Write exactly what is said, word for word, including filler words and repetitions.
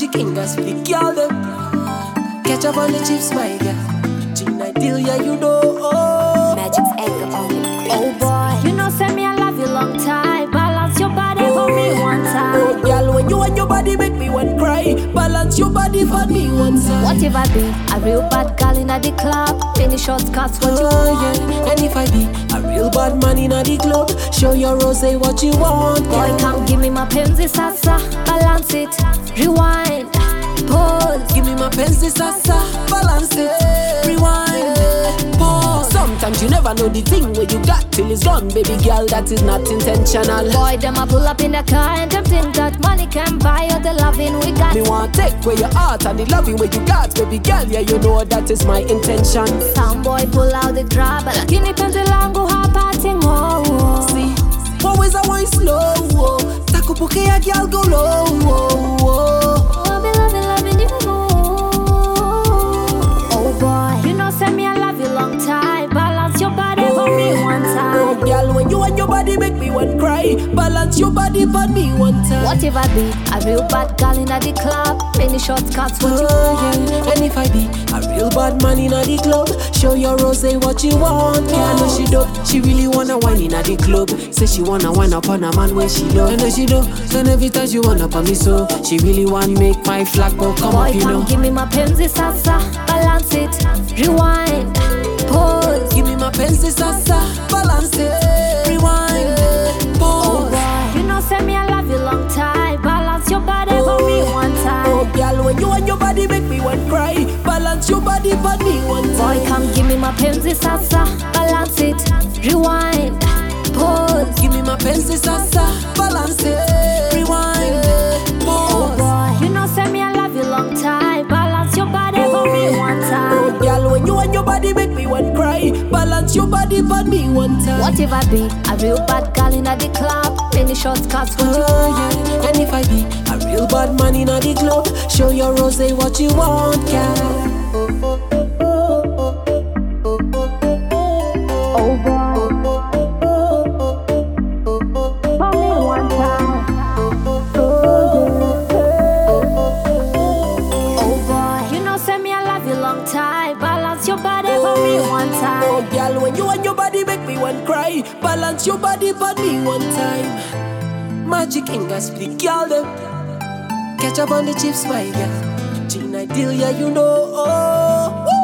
Magic fingers for the girl them. Catch up on the chips, my girl. Gina Deal, yeah, you know. Oh. Magic's anger on it. Oh boy, you know, send me I love you long time. Balance your body for me one time. Oh, girl, when you and your body make me want cry. Balance your body for me one time. What if I be a real bad girl in the club? Any short skirts, what you Oh, want? yeah. And if I be a real bad man in the club, show your rose what you want. Boy, girl. come give me my penzi salsa. Balance it, rewind, pause. Give me my pencil, sasa. Balance it, rewind, pause. Sometimes you never know the thing where you got till it's gone, baby girl. That is not intentional. Boy, them a pull up in the car and them think that money can buy all the loving we got. Me want take where your heart and the loving where you got, baby girl. Yeah, you know that is my intention. Some boy pull out the grab, lakini penzi langu hapati ngo. See, always I want slow. Takupokea girl go low. I'll be loving, loving you. Oh boy, you know send me I love you long time. Balance your body for me one Oh, time. girl, when you and your body make me want cry. Balance your body for me one time. What if I be a real bad girl in the club? Any short skirts, what you Oh, want? yeah. And if I be a real bad man in the club, show your rose what you want. Girl, I know she do. She really wanna wine in the club. Say she wanna wine up on a man where she love. I know she do. And every time she wanna on me so, she really want make my flag go come Boy, up, you come know. give me my penzi salsa. Balance it, rewind, pause. Give me my pencil, sasa. Balance it, rewind, Oh pause. boy, you know send me I love you long time. Balance your body for me one Oh, time. girl, when you and your body make me want cry. Balance your body for me one time. Boy, come give me my penzi salsa. Balance it, rewind, pause. Give me my pencil, sasa. Balance it, rewind, Oh pause. boy, you know send me I love you long time. Balance your body for me one Oh, time. girl, when you and your body make me want cry. Balance your body for me one time. What if I be a real bad girl in the club? Any short skirts, what you Oh, want? yeah. And if I be a real bad man in the club, show your rose what you want, girl. Oh boy, for me one time. Oh boy, you know send me I love you long time. Balance your body for me one Oh, time. girl, when you and your body make me want cry. Balance your body for me one time. Magic fingers for the girl them. Catch up on the chips, my girl. Gina Deal, yeah, you know. Oh.